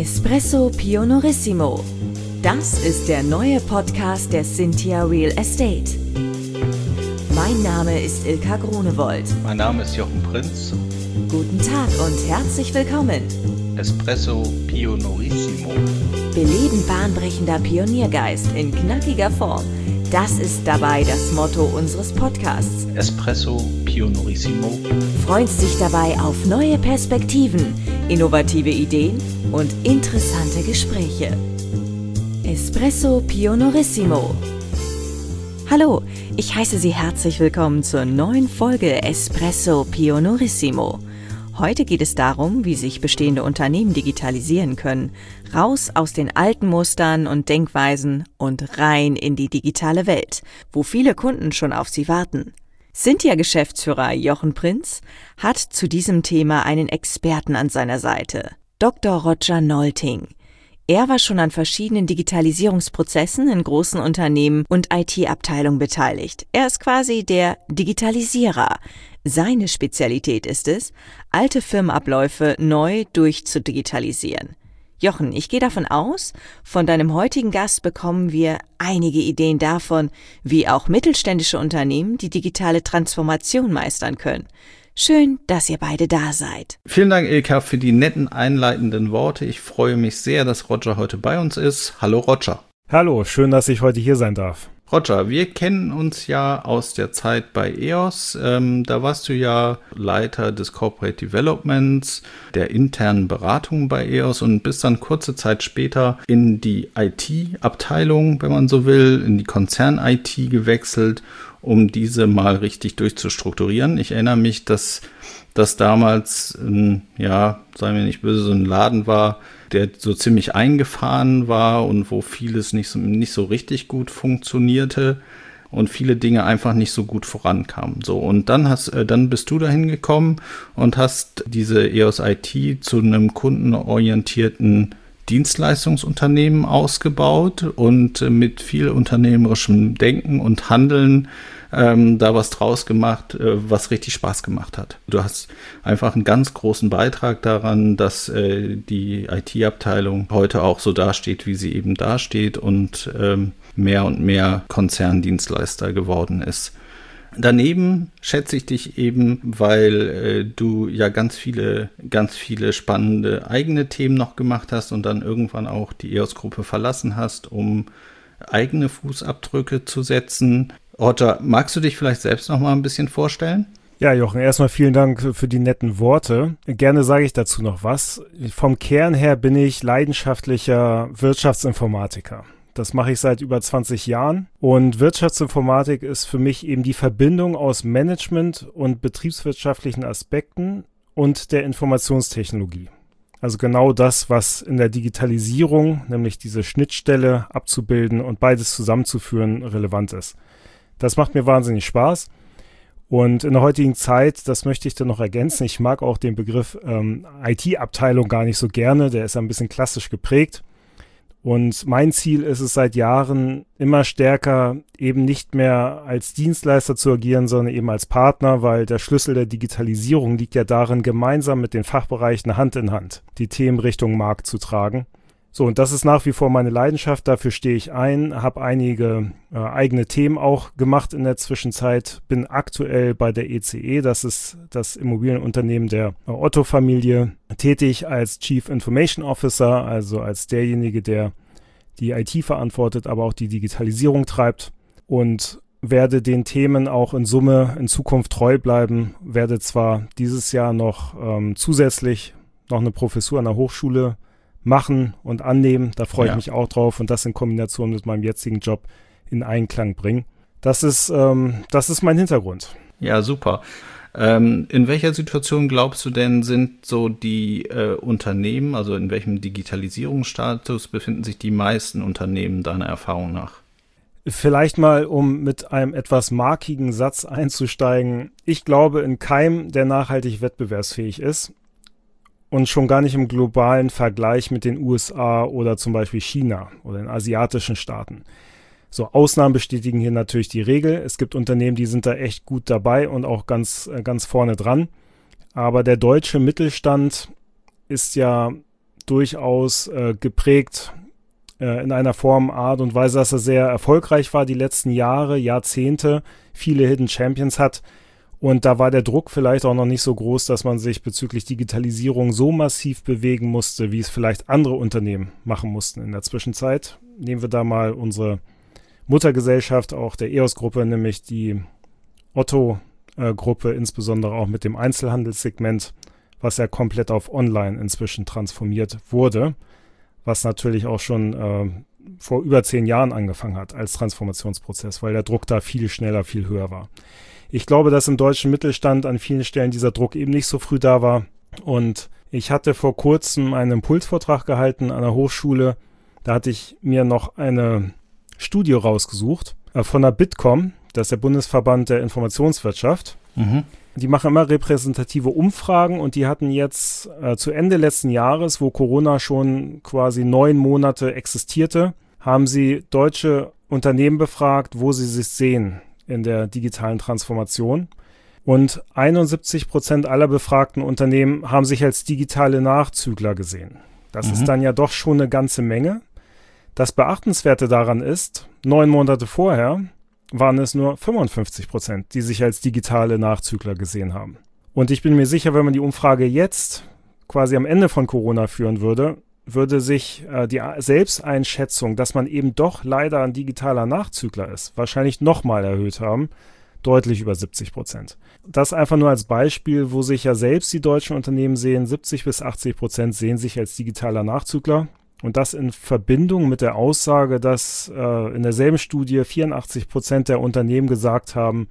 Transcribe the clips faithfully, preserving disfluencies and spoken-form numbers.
Espresso Pionorissimo. Das ist der neue Podcast der Cynthia Real Estate. Mein Name ist Ilka Grunewold. Mein Name ist Jochen Prinz. Guten Tag und herzlich willkommen. Espresso Pionorissimo. Beleben bahnbrechender Pioniergeist in knackiger Form. Das ist dabei das Motto unseres Podcasts. Espresso Pionorissimo. Freust dich dabei auf neue Perspektiven, innovative Ideen und interessante Gespräche. Espresso Pionorissimo. Hallo, ich heiße Sie herzlich willkommen zur neuen Folge Espresso Pionorissimo. Heute geht es darum, wie sich bestehende Unternehmen digitalisieren können, raus aus den alten Mustern und Denkweisen und rein in die digitale Welt, wo viele Kunden schon auf sie warten. Cynthia-Geschäftsführer Jochen Prinz hat zu diesem Thema einen Experten an seiner Seite, Doktor Roger Nolting. Er war schon an verschiedenen Digitalisierungsprozessen in großen Unternehmen und I T-Abteilungen beteiligt. Er ist quasi der Digitalisierer. Seine Spezialität ist es, alte Firmenabläufe neu durchzudigitalisieren. Jochen, ich gehe davon aus, von deinem heutigen Gast bekommen wir einige Ideen davon, wie auch mittelständische Unternehmen die digitale Transformation meistern können. Schön, dass ihr beide da seid. Vielen Dank, Ilka, für die netten einleitenden Worte. Ich freue mich sehr, dass Roger heute bei uns ist. Hallo, Roger. Hallo, schön, dass ich heute hier sein darf. Roger, wir kennen uns ja aus der Zeit bei E O S. Ähm, da warst du ja Leiter des Corporate Developments, der internen Beratung bei E O S und bist dann kurze Zeit später in die I T-Abteilung, wenn man so will, in die Konzern-I T gewechselt, um diese mal richtig durchzustrukturieren. Ich erinnere mich, dass das damals, ähm, ja, seien wir nicht böse, so ein Laden war, der so ziemlich eingefahren war und wo vieles nicht so, nicht so richtig gut funktionierte und viele Dinge einfach nicht so gut vorankamen. So, und dann hast, äh, dann bist du dahin gekommen und hast diese E O S I T zu einem kundenorientierten Dienstleistungsunternehmen ausgebaut und äh, mit viel unternehmerischem Denken und Handeln ähm, da was draus gemacht, äh, was richtig Spaß gemacht hat. Du hast einfach einen ganz großen Beitrag daran, dass äh, die I T-Abteilung heute auch so dasteht, wie sie eben dasteht und ähm, mehr und mehr Konzerndienstleister geworden ist. Daneben schätze ich dich eben, weil äh, du ja ganz viele, ganz viele spannende eigene Themen noch gemacht hast und dann irgendwann auch die E O S-Gruppe verlassen hast, um eigene Fußabdrücke zu setzen. Roger, magst du dich vielleicht selbst noch mal ein bisschen vorstellen? Ja, Jochen, erstmal vielen Dank für die netten Worte. Gerne sage ich dazu noch was. Vom Kern her bin ich leidenschaftlicher Wirtschaftsinformatiker. Das mache ich seit über zwanzig Jahren und Wirtschaftsinformatik ist für mich eben die Verbindung aus Management und betriebswirtschaftlichen Aspekten und der Informationstechnologie. Also genau das, was in der Digitalisierung, nämlich diese Schnittstelle abzubilden und beides zusammenzuführen, relevant ist. Das macht mir wahnsinnig Spaß und in der heutigen Zeit, das möchte ich dann noch ergänzen, ich mag auch den Begriff ähm, I T-Abteilung gar nicht so gerne, der ist ein bisschen klassisch geprägt. Und mein Ziel ist es seit Jahren immer stärker eben nicht mehr als Dienstleister zu agieren, sondern eben als Partner, weil der Schlüssel der Digitalisierung liegt ja darin, gemeinsam mit den Fachbereichen Hand in Hand die Themen Richtung Markt zu tragen. So, und das ist nach wie vor meine Leidenschaft, dafür stehe ich ein, habe einige äh, eigene Themen auch gemacht in der Zwischenzeit, bin aktuell bei der E C E, das ist das Immobilienunternehmen der äh, Otto-Familie, tätig als Chief Information Officer, also als derjenige, der die I T verantwortet, aber auch die Digitalisierung treibt und werde den Themen auch in Summe in Zukunft treu bleiben, werde zwar dieses Jahr noch ähm, zusätzlich noch eine Professur an der Hochschule machen und annehmen, da freue ich Ja. mich auch drauf und das in Kombination mit meinem jetzigen Job in Einklang bringen. Das ist, ähm, das ist mein Hintergrund. Ja, super. Ähm, in welcher Situation glaubst du denn, sind so die äh, Unternehmen, also in welchem Digitalisierungsstatus befinden sich die meisten Unternehmen deiner Erfahrung nach? Vielleicht mal, um mit einem etwas markigen Satz einzusteigen. Ich glaube in keinem, der nachhaltig wettbewerbsfähig ist. Und schon gar nicht im globalen Vergleich mit den U S A oder zum Beispiel China oder den asiatischen Staaten. So, Ausnahmen bestätigen hier natürlich die Regel. Es gibt Unternehmen, die sind da echt gut dabei und auch ganz, ganz vorne dran. Aber der deutsche Mittelstand ist ja durchaus äh, geprägt äh, in einer Form, Art und Weise, dass er sehr erfolgreich war die letzten Jahre, Jahrzehnte, viele Hidden Champions hat. Und da war der Druck vielleicht auch noch nicht so groß, dass man sich bezüglich Digitalisierung so massiv bewegen musste, wie es vielleicht andere Unternehmen machen mussten in der Zwischenzeit. Nehmen wir da mal unsere Muttergesellschaft, auch der E O S-Gruppe, nämlich die Otto-Gruppe, insbesondere auch mit dem Einzelhandelssegment, was ja komplett auf Online inzwischen transformiert wurde, was natürlich auch schon äh, vor über zehn Jahren angefangen hat als Transformationsprozess, weil der Druck da viel schneller, viel höher war. Ich glaube, dass im deutschen Mittelstand an vielen Stellen dieser Druck eben nicht so früh da war. Und ich hatte vor kurzem einen Impulsvortrag gehalten an der Hochschule. Da hatte ich mir noch eine Studie rausgesucht äh, von der Bitkom, das ist der Bundesverband der Informationswirtschaft. Mhm. Die machen immer repräsentative Umfragen und die hatten jetzt äh, zu Ende letzten Jahres, wo Corona schon quasi neun Monate existierte, haben sie deutsche Unternehmen befragt, wo sie sich sehen in der digitalen Transformation. Und einundsiebzig Prozent aller befragten Unternehmen haben sich als digitale Nachzügler gesehen. Das mhm. ist dann ja doch schon eine ganze Menge. Das Beachtenswerte daran ist, neun Monate vorher waren es nur fünfundfünfzig Prozent, die sich als digitale Nachzügler gesehen haben. Und ich bin mir sicher, wenn man die Umfrage jetzt quasi am Ende von Corona führen würde, würde sich äh, die Selbsteinschätzung, dass man eben doch leider ein digitaler Nachzügler ist, wahrscheinlich nochmal erhöht haben, deutlich über siebzig Prozent. Das einfach nur als Beispiel, wo sich ja selbst die deutschen Unternehmen sehen, siebzig bis achtzig Prozent sehen sich als digitaler Nachzügler. Und das in Verbindung mit der Aussage, dass äh, in derselben Studie vierundachtzig Prozent der Unternehmen gesagt haben,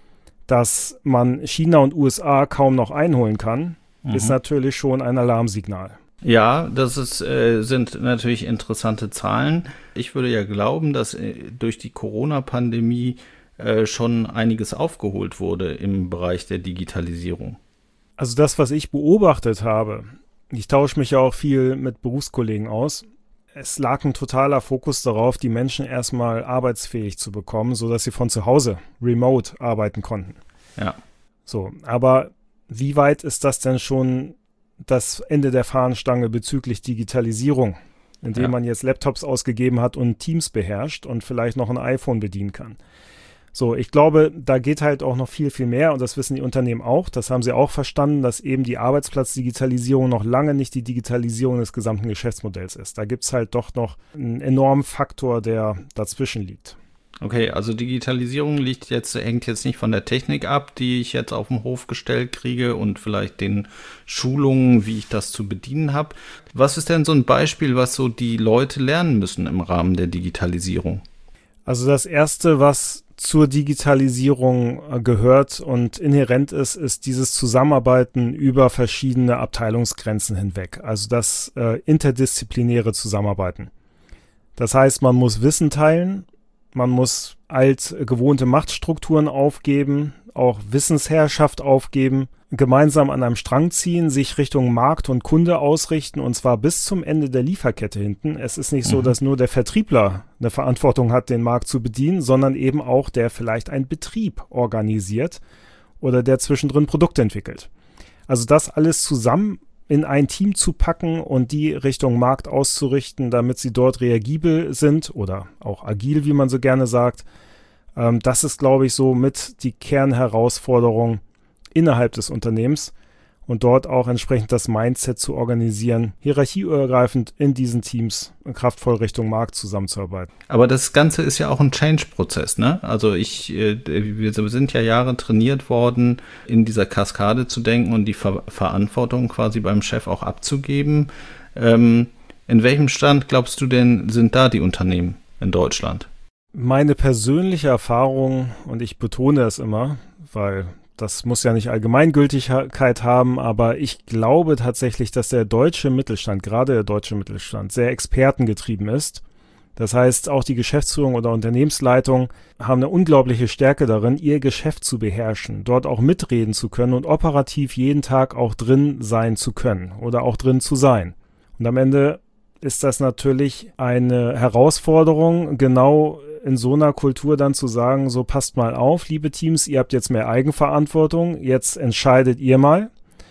dass man China und U S A kaum noch einholen kann, mhm. ist natürlich schon ein Alarmsignal. Ja, das ist, äh, sind natürlich interessante Zahlen. Ich würde ja glauben, dass äh, durch die Corona-Pandemie äh, schon einiges aufgeholt wurde im Bereich der Digitalisierung. Also das, was ich beobachtet habe, ich tausche mich ja auch viel mit Berufskollegen aus. Es lag ein totaler Fokus darauf, die Menschen erstmal arbeitsfähig zu bekommen, sodass sie von zu Hause remote arbeiten konnten. Ja. So, aber wie weit ist das denn schon das Ende der Fahnenstange bezüglich Digitalisierung, indem ja. man jetzt Laptops ausgegeben hat und Teams beherrscht und vielleicht noch ein iPhone bedienen kann? So, ich glaube, da geht halt auch noch viel, viel mehr und das wissen die Unternehmen auch. Das haben sie auch verstanden, dass eben die Arbeitsplatzdigitalisierung noch lange nicht die Digitalisierung des gesamten Geschäftsmodells ist. Da gibt es halt doch noch einen enormen Faktor, der dazwischen liegt. Okay, also Digitalisierung liegt jetzt, hängt jetzt nicht von der Technik ab, die ich jetzt auf dem Hof gestellt kriege und vielleicht den Schulungen, wie ich das zu bedienen habe. Was ist denn so ein Beispiel, was so die Leute lernen müssen im Rahmen der Digitalisierung? Also das Erste, was zur Digitalisierung äh, gehört und inhärent ist, ist dieses Zusammenarbeiten über verschiedene Abteilungsgrenzen hinweg. Also das äh, interdisziplinäre Zusammenarbeiten. Das heißt, man muss Wissen teilen, man muss alt gewohnte Machtstrukturen aufgeben, auch Wissensherrschaft aufgeben, gemeinsam an einem Strang ziehen, sich Richtung Markt und Kunde ausrichten und zwar bis zum Ende der Lieferkette hinten. Es ist nicht mhm. so, dass nur der Vertriebler eine Verantwortung hat, den Markt zu bedienen, sondern eben auch der vielleicht einen Betrieb organisiert oder der zwischendrin Produkte entwickelt. Also das alles zusammen in ein Team zu packen und die Richtung Markt auszurichten, damit sie dort reagibel sind oder auch agil, wie man so gerne sagt. Ähm, das ist, glaube ich, so mit die Kernherausforderung innerhalb des Unternehmens und dort auch entsprechend das Mindset zu organisieren, hierarchieübergreifend in diesen Teams kraftvoll Richtung Markt zusammenzuarbeiten. Aber das Ganze ist ja auch ein Change-Prozess, ne? Also ich, wir sind ja Jahre trainiert worden, in dieser Kaskade zu denken und die Ver- Verantwortung quasi beim Chef auch abzugeben. Ähm, in welchem Stand, glaubst du denn, sind da die Unternehmen in Deutschland? Meine persönliche Erfahrung, und ich betone es immer, weil das muss ja nicht Allgemeingültigkeit haben, aber ich glaube tatsächlich, dass der deutsche Mittelstand, gerade der deutsche Mittelstand, sehr expertengetrieben ist. Das heißt, auch die Geschäftsführung oder Unternehmensleitung haben eine unglaubliche Stärke darin, ihr Geschäft zu beherrschen, dort auch mitreden zu können und operativ jeden Tag auch drin sein zu können oder auch drin zu sein. Und am Ende ist das natürlich eine Herausforderung, genau in so einer Kultur dann zu sagen, so passt mal auf, liebe Teams, ihr habt jetzt mehr Eigenverantwortung, jetzt entscheidet ihr mal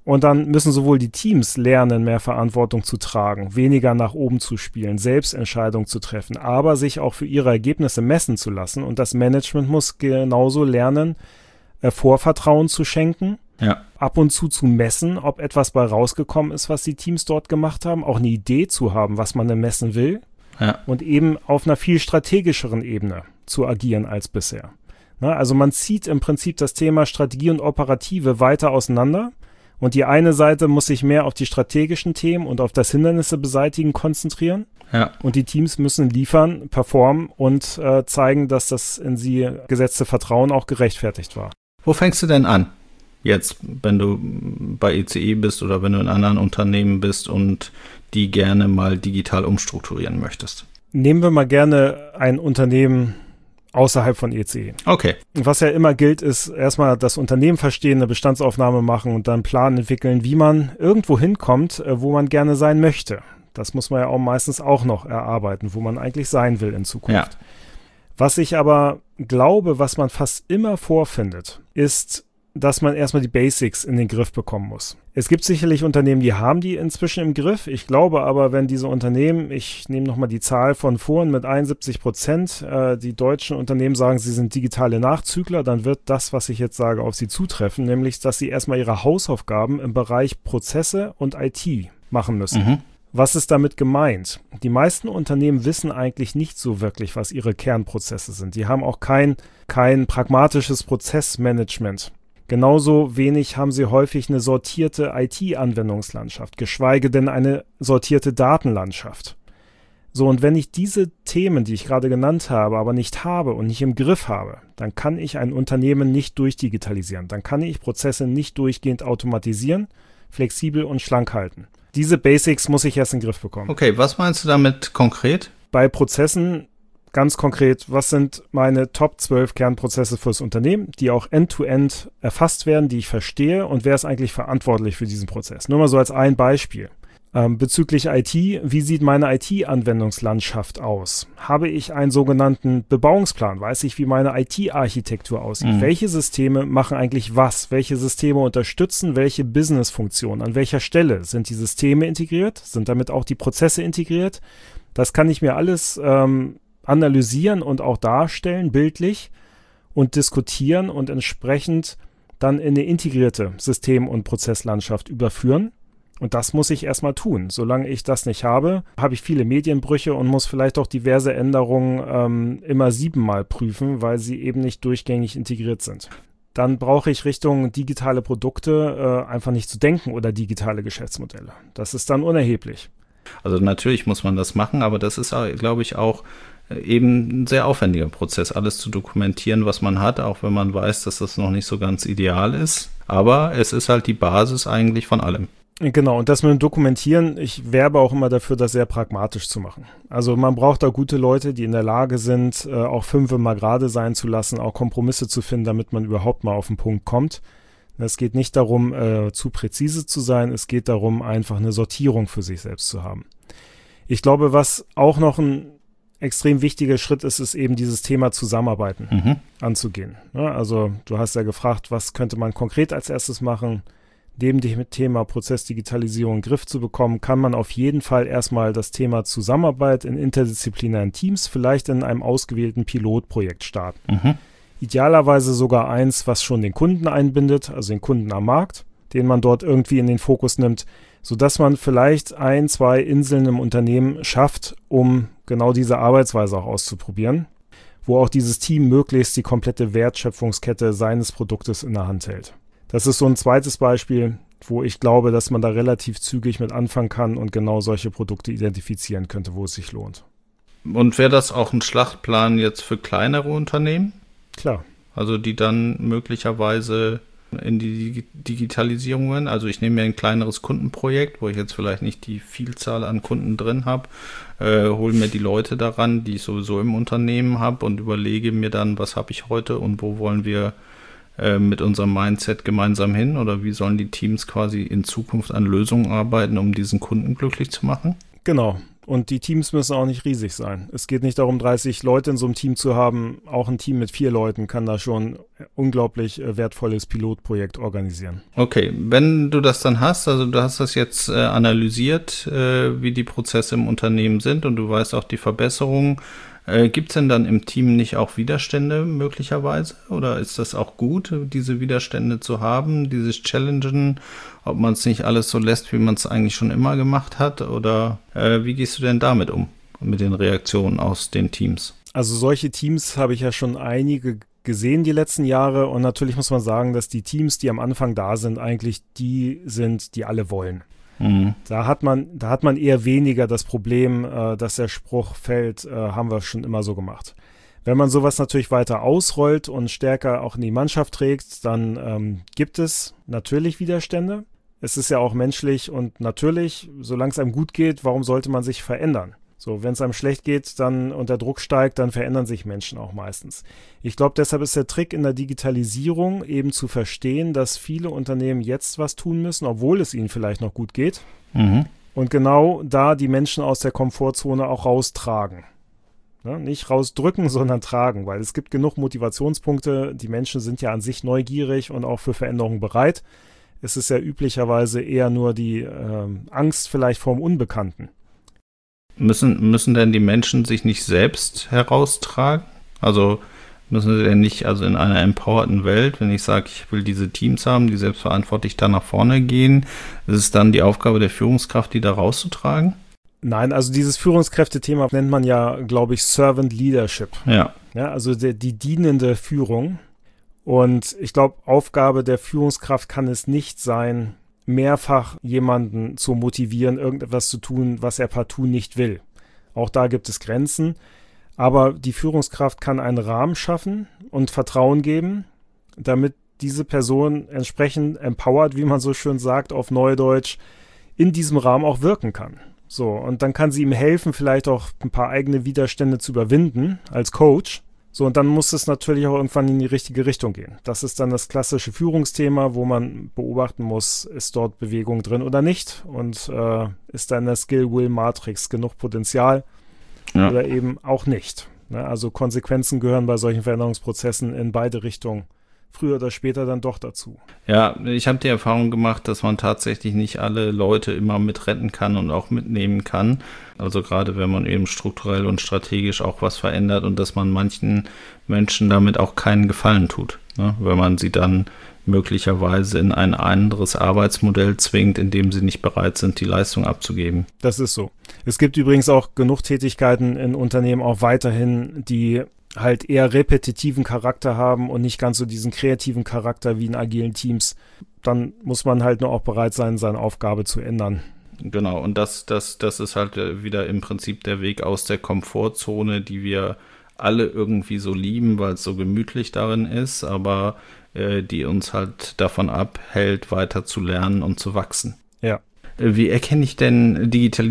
Und dann müssen sowohl die Teams lernen, mehr Verantwortung zu tragen, weniger nach oben zu spielen, selbst Entscheidungen zu treffen, aber sich auch für ihre Ergebnisse messen zu lassen. Und das Management muss genauso lernen, äh, Vorvertrauen zu schenken, ja. ab und zu zu messen, ob etwas bei rausgekommen ist, was die Teams dort gemacht haben, auch eine Idee zu haben, was man denn messen will, ja. und eben auf einer viel strategischeren Ebene zu agieren als bisher. Na, also man zieht im Prinzip das Thema Strategie und Operative weiter auseinander. Und die eine Seite muss sich mehr auf die strategischen Themen und auf das Hindernisse beseitigen konzentrieren. Ja. Und die Teams müssen liefern, performen und äh, zeigen, dass das in sie gesetzte Vertrauen auch gerechtfertigt war. Wo fängst du denn an? Jetzt, wenn du bei E C E bist oder wenn du in anderen Unternehmen bist und die gerne mal digital umstrukturieren möchtest. Nehmen wir mal gerne ein Unternehmen außerhalb von E C E. Okay. Was ja immer gilt, ist erstmal das Unternehmen verstehen, eine Bestandsaufnahme machen und dann einen Plan entwickeln, wie man irgendwo hinkommt, wo man gerne sein möchte. Das muss man ja auch meistens auch noch erarbeiten, wo man eigentlich sein will in Zukunft. Ja. Was ich aber glaube, was man fast immer vorfindet, ist, dass man erstmal die Basics in den Griff bekommen muss. Es gibt sicherlich Unternehmen, die haben die inzwischen im Griff. Ich glaube aber, wenn diese Unternehmen, ich nehme nochmal die Zahl von vorhin mit einundsiebzig Prozent, äh, die deutschen Unternehmen sagen, sie sind digitale Nachzügler, dann wird das, was ich jetzt sage, auf sie zutreffen, nämlich, dass sie erstmal ihre Hausaufgaben im Bereich Prozesse und I T machen müssen. Mhm. Was ist damit gemeint? Die meisten Unternehmen wissen eigentlich nicht so wirklich, was ihre Kernprozesse sind. Die haben auch kein, kein pragmatisches Prozessmanagement. Genauso wenig haben sie häufig eine sortierte I T-Anwendungslandschaft, geschweige denn eine sortierte Datenlandschaft. So, und wenn ich diese Themen, die ich gerade genannt habe, aber nicht habe und nicht im Griff habe, dann kann ich ein Unternehmen nicht durchdigitalisieren. Dann kann ich Prozesse nicht durchgehend automatisieren, flexibel und schlank halten. Diese Basics muss ich erst in den Griff bekommen. Okay, was meinst du damit konkret? Bei Prozessen ganz konkret, was sind meine Top zwölf Kernprozesse fürs Unternehmen, die auch end-to-end erfasst werden, die ich verstehe, und wer ist eigentlich verantwortlich für diesen Prozess? Nur mal so als ein Beispiel. Ähm, bezüglich I T, wie sieht meine I T-Anwendungslandschaft aus? Habe ich einen sogenannten Bebauungsplan? Weiß ich, wie meine I T-Architektur aussieht? Mhm. Welche Systeme machen eigentlich was? Welche Systeme unterstützen welche Business-Funktion? An welcher Stelle sind die Systeme integriert? Sind damit auch die Prozesse integriert? Das kann ich mir alles ähm, analysieren und auch darstellen, bildlich, und diskutieren und entsprechend dann in eine integrierte System- und Prozesslandschaft überführen. Und das muss ich erstmal tun. Solange ich das nicht habe, habe ich viele Medienbrüche und muss vielleicht auch diverse Änderungen ähm, immer siebenmal prüfen, weil sie eben nicht durchgängig integriert sind. Dann brauche ich Richtung digitale Produkte äh, einfach nicht zu denken oder digitale Geschäftsmodelle. Das ist dann unerheblich. Also natürlich muss man das machen, aber das ist, glaube ich, auch eben ein sehr aufwendiger Prozess, alles zu dokumentieren, was man hat, auch wenn man weiß, dass das noch nicht so ganz ideal ist. Aber es ist halt die Basis eigentlich von allem. Genau, und das mit dem Dokumentieren, ich werbe auch immer dafür, das sehr pragmatisch zu machen. Also man braucht da gute Leute, die in der Lage sind, äh, auch Fünfe mal gerade sein zu lassen, auch Kompromisse zu finden, damit man überhaupt mal auf den Punkt kommt. Es geht nicht darum, äh, zu präzise zu sein, es geht darum, einfach eine Sortierung für sich selbst zu haben. Ich glaube, was auch noch ein extrem wichtiger Schritt ist, ist eben dieses Thema Zusammenarbeiten mhm. anzugehen. Ja, also du hast ja gefragt, was könnte man konkret als erstes machen? Neben dem Thema Prozessdigitalisierung in den Griff zu bekommen, kann man auf jeden Fall erstmal das Thema Zusammenarbeit in interdisziplinären Teams vielleicht in einem ausgewählten Pilotprojekt starten. Mhm. Idealerweise sogar eins, was schon den Kunden einbindet, also den Kunden am Markt, den man dort irgendwie in den Fokus nimmt, sodass man vielleicht ein, zwei Inseln im Unternehmen schafft, um genau diese Arbeitsweise auch auszuprobieren, wo auch dieses Team möglichst die komplette Wertschöpfungskette seines Produktes in der Hand hält. Das ist so ein zweites Beispiel, wo ich glaube, dass man da relativ zügig mit anfangen kann und genau solche Produkte identifizieren könnte, wo es sich lohnt. Und wäre das auch ein Schlachtplan jetzt für kleinere Unternehmen? Klar. Also die dann möglicherweise in die Digitalisierung gehen. Also ich nehme mir ein kleineres Kundenprojekt, wo ich jetzt vielleicht nicht die Vielzahl an Kunden drin habe, äh, hole mir die Leute daran, die ich sowieso im Unternehmen habe, und überlege mir dann, was habe ich heute und wo wollen wir äh, mit unserem Mindset gemeinsam hin, oder wie sollen die Teams quasi in Zukunft an Lösungen arbeiten, um diesen Kunden glücklich zu machen? Genau. Und die Teams müssen auch nicht riesig sein. Es geht nicht darum, dreißig Leute in so einem Team zu haben. Auch ein Team mit vier Leuten kann da schon unglaublich äh, wertvolles Pilotprojekt organisieren. Okay, wenn du das dann hast, also du hast das jetzt äh, analysiert, äh, wie die Prozesse im Unternehmen sind und du weißt auch die Verbesserungen. Äh, gibt es denn dann im Team nicht auch Widerstände möglicherweise? Oder ist das auch gut, diese Widerstände zu haben, dieses Challengen, ob man es nicht alles so lässt, wie man es eigentlich schon immer gemacht hat? Oder äh, wie gehst du denn damit um, mit den Reaktionen aus den Teams? Also solche Teams habe ich ja schon einige gesehen die letzten Jahre und natürlich muss man sagen, dass die Teams, die am Anfang da sind, eigentlich die sind, die alle wollen. Mhm. Da hat man, da hat man eher weniger das Problem, äh, dass der Spruch fällt, äh, haben wir schon immer so gemacht. Wenn man sowas natürlich weiter ausrollt und stärker auch in die Mannschaft trägt, dann ähm, gibt es natürlich Widerstände. Es ist ja auch menschlich und natürlich, solange es einem gut geht, warum sollte man sich verändern? So, wenn es einem schlecht geht, dann und der Druck steigt, dann verändern sich Menschen auch meistens. Ich glaube, deshalb ist der Trick in der Digitalisierung eben zu verstehen, dass viele Unternehmen jetzt was tun müssen, obwohl es ihnen vielleicht noch gut geht. Mhm. Und genau da die Menschen aus der Komfortzone auch raustragen. Ja, nicht rausdrücken, sondern tragen, weil es gibt genug Motivationspunkte. Die Menschen sind ja an sich neugierig und auch für Veränderungen bereit. Es ist ja üblicherweise eher nur die äh, Angst vielleicht vorm Unbekannten. Müssen, müssen denn die Menschen sich nicht selbst heraustragen? Also müssen sie denn nicht, also in einer empowerten Welt, wenn ich sage, ich will diese Teams haben, die selbstverantwortlich da nach vorne gehen, ist es dann die Aufgabe der Führungskraft, die da rauszutragen? Nein, also dieses Führungskräfte-Thema nennt man ja, glaube ich, Servant Leadership. Ja. Ja, also die, die dienende Führung. Und ich glaube, Aufgabe der Führungskraft kann es nicht sein, mehrfach jemanden zu motivieren, irgendetwas zu tun, was er partout nicht will. Auch da gibt es Grenzen. Aber die Führungskraft kann einen Rahmen schaffen und Vertrauen geben, damit diese Person entsprechend empowered, wie man so schön sagt, auf Neudeutsch, in diesem Rahmen auch wirken kann. So, und dann kann sie ihm helfen, vielleicht auch ein paar eigene Widerstände zu überwinden als Coach. So, und dann muss es natürlich auch irgendwann in die richtige Richtung gehen. Das ist dann das klassische Führungsthema, wo man beobachten muss, ist dort Bewegung drin oder nicht und äh, ist da in der Skill-Will-Matrix genug Potenzial ja. oder eben auch nicht. Ne? Also Konsequenzen gehören bei solchen Veränderungsprozessen in beide Richtungen früher oder später dann doch dazu. Ja, ich habe die Erfahrung gemacht, dass man tatsächlich nicht alle Leute immer mit retten kann und auch mitnehmen kann. Also gerade wenn man eben strukturell und strategisch auch was verändert und dass man manchen Menschen damit auch keinen Gefallen tut, ne? Wenn man sie dann möglicherweise in ein anderes Arbeitsmodell zwingt, in dem sie nicht bereit sind, die Leistung abzugeben. Das ist so. Es gibt übrigens auch genug Tätigkeiten in Unternehmen auch weiterhin, die halt eher repetitiven Charakter haben und nicht ganz so diesen kreativen Charakter wie in agilen Teams. Dann muss man halt nur auch bereit sein, seine Aufgabe zu ändern. Genau, und das, das, das ist halt wieder im Prinzip der Weg aus der Komfortzone, die wir alle irgendwie so lieben, weil es so gemütlich darin ist, aber äh, die uns halt davon abhält, weiter zu lernen und zu wachsen. Ja. Wie erkenne ich denn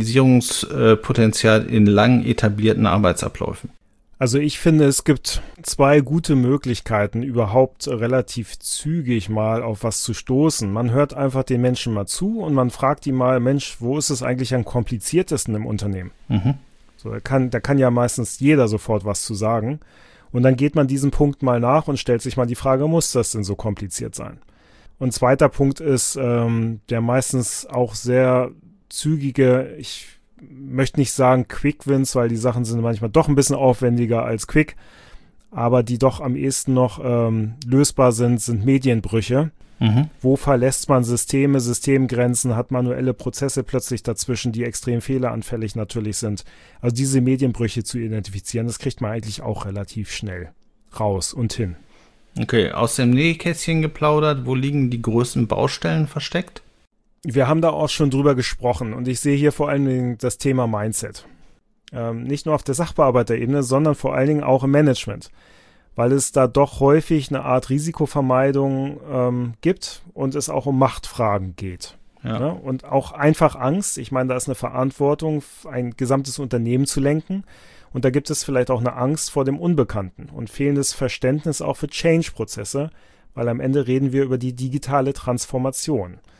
Digitalisierungspotenzial in lang etablierten Arbeitsabläufen? Also ich finde, es gibt zwei gute Möglichkeiten, überhaupt relativ zügig mal auf was zu stoßen. Man hört einfach den Menschen mal zu und man fragt ihn mal, Mensch, wo ist es eigentlich am kompliziertesten im Unternehmen? Mhm. So, da kann, da kann ja meistens jeder sofort was zu sagen. Und dann geht man diesen Punkt mal nach und stellt sich mal die Frage, muss das denn so kompliziert sein? Und zweiter Punkt ist, ähm, der meistens auch sehr zügige, ich möchte nicht sagen Quick Wins, weil die Sachen sind manchmal doch ein bisschen aufwendiger als Quick, aber die doch am ehesten noch ähm, lösbar sind, sind Medienbrüche. Mhm. Wo verlässt man Systeme, Systemgrenzen, hat manuelle Prozesse plötzlich dazwischen, die extrem fehleranfällig natürlich sind. Also diese Medienbrüche zu identifizieren, das kriegt man eigentlich auch relativ schnell raus und hin. Okay, aus dem Nähkästchen geplaudert, wo liegen die größten Baustellen versteckt? Wir haben da auch schon drüber gesprochen und ich sehe hier vor allen Dingen das Thema Mindset. Ähm, nicht nur auf der Sachbearbeiterebene, sondern vor allen Dingen auch im Management, weil es da doch häufig eine Art Risikovermeidung ähm, gibt und es auch um Machtfragen geht. Ja. Ja? Und auch einfach Angst. Ich meine, da ist eine Verantwortung, ein gesamtes Unternehmen zu lenken und da gibt es vielleicht auch eine Angst vor dem Unbekannten und fehlendes Verständnis auch für Change-Prozesse, weil am Ende reden wir über die digitale Transformation.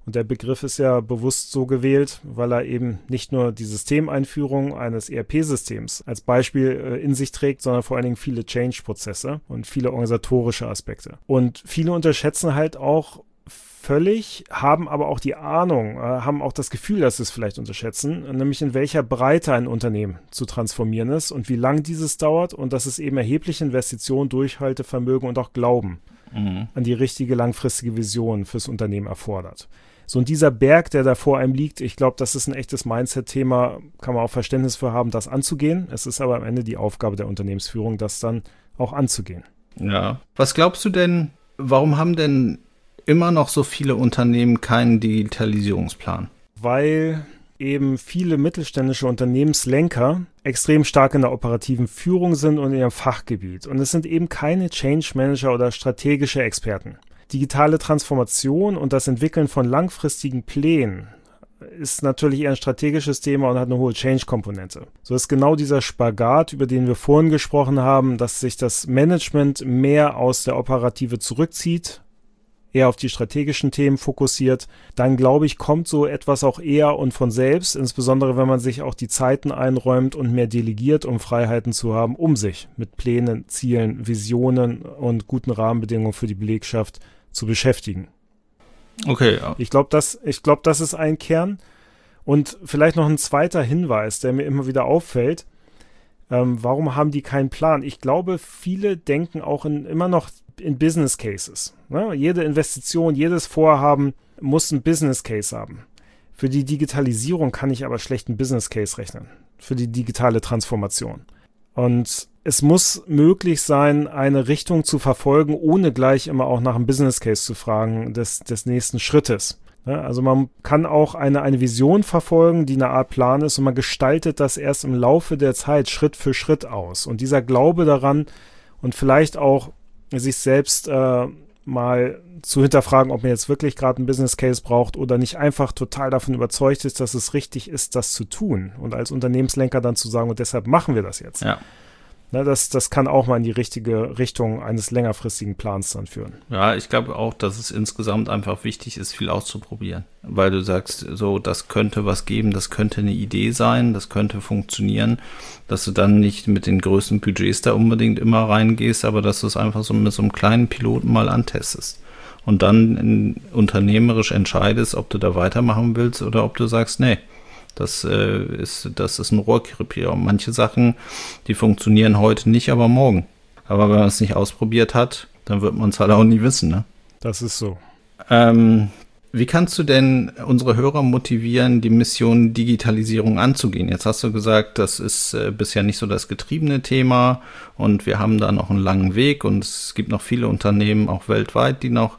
Und der Begriff ist ja bewusst so gewählt, weil er eben nicht nur die Systemeinführung eines E R P-Systems als Beispiel äh, in sich trägt, sondern vor allen Dingen viele Change-Prozesse und viele organisatorische Aspekte. Und viele unterschätzen halt auch völlig, haben aber auch die Ahnung, äh, haben auch das Gefühl, dass sie es vielleicht unterschätzen, nämlich in welcher Breite ein Unternehmen zu transformieren ist und wie lang dieses dauert und dass es eben erhebliche Investitionen, Durchhaltevermögen und auch Glauben mhm. an die richtige langfristige Vision fürs Unternehmen erfordert. So, und dieser Berg, der da vor einem liegt, ich glaube, das ist ein echtes Mindset-Thema, kann man auch Verständnis für haben, das anzugehen. Es ist aber am Ende die Aufgabe der Unternehmensführung, das dann auch anzugehen. Ja. Was glaubst du denn, warum haben denn immer noch so viele Unternehmen keinen Digitalisierungsplan? Weil eben viele mittelständische Unternehmenslenker extrem stark in der operativen Führung sind und in ihrem Fachgebiet. Und es sind eben keine Change Manager oder strategische Experten. Digitale Transformation und das Entwickeln von langfristigen Plänen ist natürlich eher ein strategisches Thema und hat eine hohe Change-Komponente. So ist genau dieser Spagat, über den wir vorhin gesprochen haben, dass sich das Management mehr aus der Operative zurückzieht, eher auf die strategischen Themen fokussiert, dann glaube ich, kommt so etwas auch eher und von selbst, insbesondere wenn man sich auch die Zeiten einräumt und mehr delegiert, um Freiheiten zu haben, um sich mit Plänen, Zielen, Visionen und guten Rahmenbedingungen für die Belegschaft zu beschäftigen. Okay, ja. Ich glaube, das, ich glaube, das ist ein Kern. Und vielleicht noch ein zweiter Hinweis, der mir immer wieder auffällt. Ähm, warum haben die keinen Plan? Ich glaube, viele denken auch in, immer noch in Business Cases. Ne? Jede Investition, jedes Vorhaben muss einen Business Case haben. Für die Digitalisierung kann ich aber schlecht einen Business Case rechnen. Für die digitale Transformation. Und es muss möglich sein, eine Richtung zu verfolgen, ohne gleich immer auch nach einem Business Case zu fragen des, des nächsten Schrittes. Ja, also man kann auch eine, eine Vision verfolgen, die eine Art Plan ist und man gestaltet das erst im Laufe der Zeit Schritt für Schritt aus. Und dieser Glaube daran und vielleicht auch sich selbst äh, mal zu hinterfragen, ob man jetzt wirklich gerade einen Business Case braucht oder nicht einfach total davon überzeugt ist, dass es richtig ist, das zu tun. Und als Unternehmenslenker dann zu sagen, und deshalb machen wir das jetzt. Ja. Na, das, das kann auch mal in die richtige Richtung eines längerfristigen Plans dann führen. Ja, ich glaube auch, dass es insgesamt einfach wichtig ist, viel auszuprobieren. Weil du sagst, so, das könnte was geben, das könnte eine Idee sein, das könnte funktionieren, dass du dann nicht mit den größten Budgets da unbedingt immer reingehst, aber dass du es einfach so mit so einem kleinen Piloten mal antestest. Und dann in, unternehmerisch entscheidest, ob du da weitermachen willst oder ob du sagst, nee. Das, äh, ist, das ist ein Rohrkrepierer. Manche Sachen, die funktionieren heute nicht, aber morgen. Aber wenn man es nicht ausprobiert hat, dann wird man es halt auch nie wissen. Ne? Das ist so. Ähm, wie kannst du denn unsere Hörer motivieren, die Mission Digitalisierung anzugehen? Jetzt hast du gesagt, das ist äh, bisher nicht so das getriebene Thema und wir haben da noch einen langen Weg und es gibt noch viele Unternehmen, auch weltweit, die noch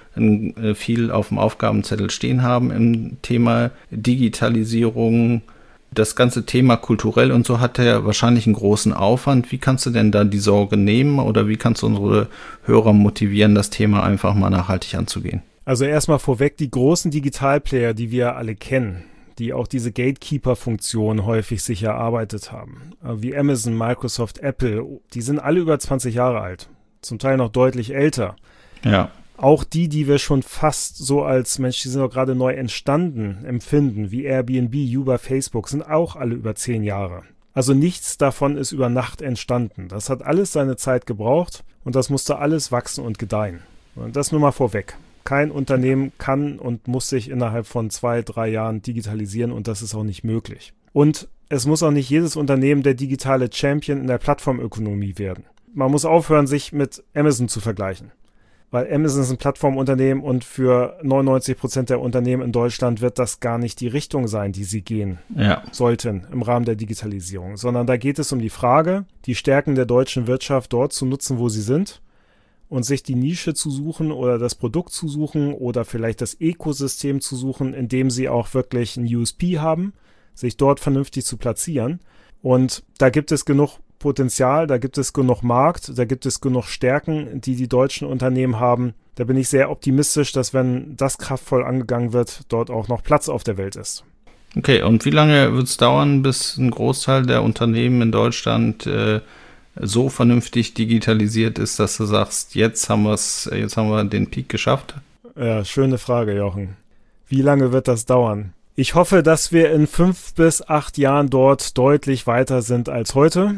viel auf dem Aufgabenzettel stehen haben im Thema Digitalisierung. Das ganze Thema kulturell und so hat ja wahrscheinlich einen großen Aufwand. Wie kannst du denn da die Sorge nehmen oder wie kannst du unsere Hörer motivieren, das Thema einfach mal nachhaltig anzugehen? Also erstmal vorweg, die großen Digitalplayer, die wir alle kennen, die auch diese Gatekeeper-Funktion häufig sich erarbeitet haben, wie Amazon, Microsoft, Apple, die sind alle über zwanzig Jahre alt, zum Teil noch deutlich älter. Ja. Auch die, die wir schon fast so als Mensch, die sind doch gerade neu entstanden, empfinden, wie Airbnb, Uber, Facebook, sind auch alle über zehn Jahre. Also nichts davon ist über Nacht entstanden. Das hat alles seine Zeit gebraucht und das musste alles wachsen und gedeihen. Und das nur mal vorweg. Kein Unternehmen kann und muss sich innerhalb von zwei, drei Jahren digitalisieren und das ist auch nicht möglich. Und es muss auch nicht jedes Unternehmen der digitale Champion in der Plattformökonomie werden. Man muss aufhören, sich mit Amazon zu vergleichen. Weil Amazon ist ein Plattformunternehmen und für neunundneunzig Prozent der Unternehmen in Deutschland wird das gar nicht die Richtung sein, die sie gehen ja. sollten im Rahmen der Digitalisierung. Sondern da geht es um die Frage, die Stärken der deutschen Wirtschaft dort zu nutzen, wo sie sind und sich die Nische zu suchen oder das Produkt zu suchen oder vielleicht das Ökosystem zu suchen, in dem sie auch wirklich ein U S P haben, sich dort vernünftig zu platzieren. Und da gibt es genug Potenzial, da gibt es genug Markt, da gibt es genug Stärken, die die deutschen Unternehmen haben. Da bin ich sehr optimistisch, dass wenn das kraftvoll angegangen wird, dort auch noch Platz auf der Welt ist. Okay, und wie lange wird es dauern, bis ein Großteil der Unternehmen in Deutschland äh, so vernünftig digitalisiert ist, dass du sagst, jetzt haben wir es, jetzt haben wir den Peak geschafft? Ja, schöne Frage, Jochen. Wie lange wird das dauern? Ich hoffe, dass wir in fünf bis acht Jahren dort deutlich weiter sind als heute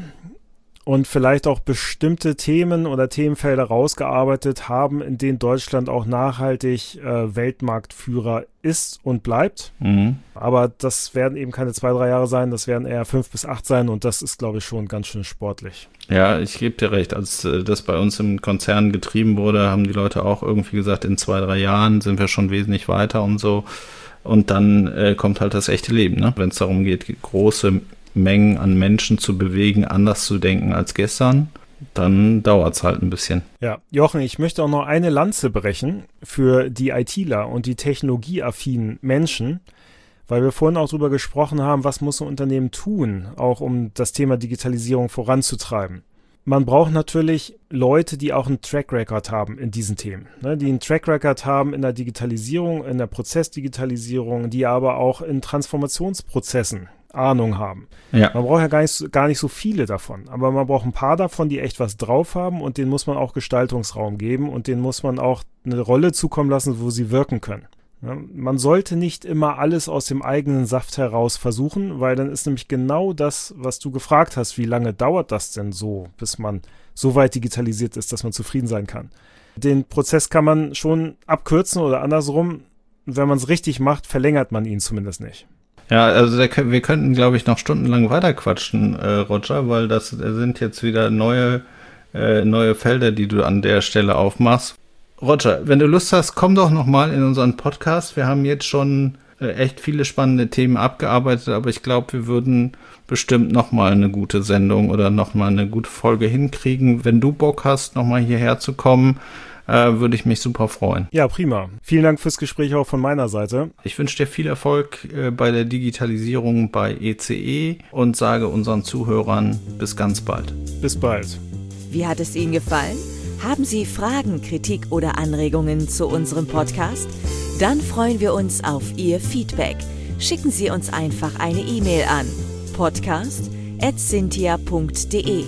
und vielleicht auch bestimmte Themen oder Themenfelder rausgearbeitet haben, in denen Deutschland auch nachhaltig äh, Weltmarktführer ist und bleibt. Mhm. Aber das werden eben keine zwei, drei Jahre sein, das werden eher fünf bis acht sein und das ist, glaube ich, schon ganz schön sportlich. Ja, ich gebe dir recht. Als äh, das bei uns im Konzern getrieben wurde, haben die Leute auch irgendwie gesagt, in zwei, drei Jahren sind wir schon wesentlich weiter und so. Und dann äh, kommt halt das echte Leben, ne? Wenn es darum geht, große Mengen an Menschen zu bewegen, anders zu denken als gestern, dann dauert es halt ein bisschen. Ja, Jochen, ich möchte auch noch eine Lanze brechen für die ITler und die technologieaffinen Menschen, weil wir vorhin auch darüber gesprochen haben, was muss ein Unternehmen tun, auch um das Thema Digitalisierung voranzutreiben. Man braucht natürlich Leute, die auch einen Track Record haben in diesen Themen, ne, die einen Track Record haben in der Digitalisierung, in der Prozessdigitalisierung, die aber auch in Transformationsprozessen Ahnung haben. Ja. Man braucht ja gar nicht, gar nicht so viele davon, aber man braucht ein paar davon, die echt was drauf haben und denen muss man auch Gestaltungsraum geben und denen muss man auch eine Rolle zukommen lassen, wo sie wirken können. Ja, man sollte nicht immer alles aus dem eigenen Saft heraus versuchen, weil dann ist nämlich genau das, was du gefragt hast, wie lange dauert das denn so, bis man so weit digitalisiert ist, dass man zufrieden sein kann. Den Prozess kann man schon abkürzen oder andersrum, wenn man es richtig macht, verlängert man ihn zumindest nicht. Ja, also der, wir könnten, glaube ich, noch stundenlang weiterquatschen, äh, Roger, weil das sind jetzt wieder neue, äh, neue Felder, die du an der Stelle aufmachst. Roger, wenn du Lust hast, komm doch nochmal in unseren Podcast. Wir haben jetzt schon äh, echt viele spannende Themen abgearbeitet, aber ich glaube, wir würden bestimmt nochmal eine gute Sendung oder nochmal eine gute Folge hinkriegen. Wenn du Bock hast, nochmal hierher zu kommen, äh, würde ich mich super freuen. Ja, prima. Vielen Dank fürs Gespräch auch von meiner Seite. Ich wünsche dir viel Erfolg äh, bei der Digitalisierung bei E C E und sage unseren Zuhörern bis ganz bald. Bis bald. Wie hat es Ihnen gefallen? Haben Sie Fragen, Kritik oder Anregungen zu unserem Podcast? Dann freuen wir uns auf Ihr Feedback. Schicken Sie uns einfach eine E-Mail an podcast at cynthia punkt de.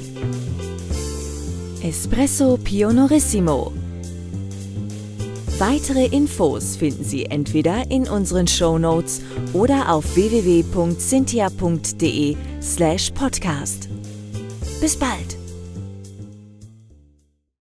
Espresso Pionorissimo. Weitere Infos finden Sie entweder in unseren Shownotes oder auf w w w punkt cynthia punkt de slash podcast. Bis bald!